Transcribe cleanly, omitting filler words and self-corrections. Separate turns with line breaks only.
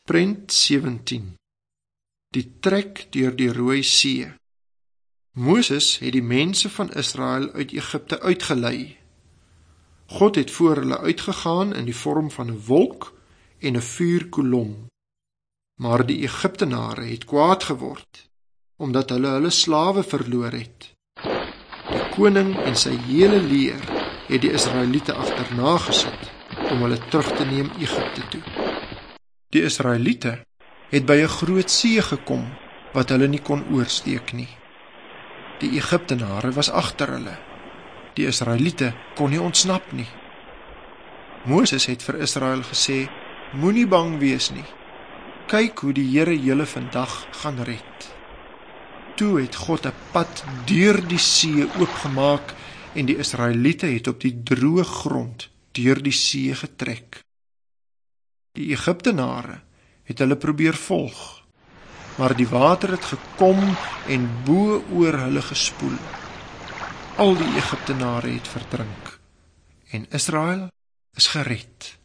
Prent 17. Die trek deur die Rooi See. Moses het die mense van Israel uit Egipte uitgelei. God het voor hulle uitgegaan in die vorm van 'n wolk en 'n vuurkolom. Maar die Egiptenare het kwaad geword, omdat hulle hulle slawe verloor het. Die koning en sy hele leer het die Israeliete agterna gesit, om hulle terug te neem Egipte toe. Die Israeliete het by 'n groot see gekom, wat hulle nie kon oorsteek nie. Die Egiptenare was agter hulle. Die Israeliete kon nie ontsnap nie. Moses het vir Israel gesê, moenie bang wees nie. Kyk hoe die Here julle vandag gaan red. Toe het God 'n pad deur die see oopgemaak en die Israeliete het op die droë grond deur die see getrek. Die Egiptenare het hulle probeer volg, maar die water het gekom en bo oor hulle gespoel. Al die Egiptenare het verdrink en Israel is gered.